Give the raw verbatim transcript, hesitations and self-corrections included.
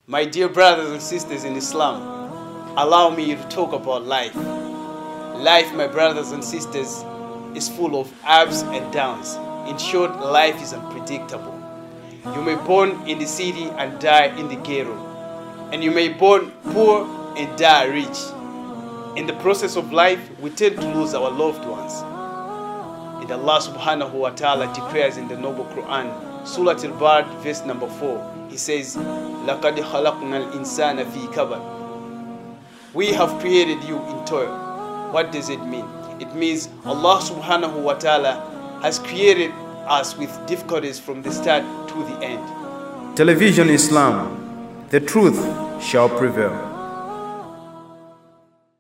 My dear brothers and sisters in Islam, allow me to talk about life. Life, my brothers and sisters, is full of ups and downs. In short, life is unpredictable. You may born in the city and die in the ghetto. And you may born poor and die rich. In the process of life, we tend to lose our loved ones. And Allah subhanahu wa ta'ala declares in the noble Quran, Surah Al-Bard, verse number four, He says, لَقَدْ خَلَقْنَا الْإِنسَانَ فِي كَبَدٍ. We have created you in toil. What does it mean? It means Allah subhanahu wa ta'ala has created us with difficulties from the start to the end. Television Islam, the truth shall prevail.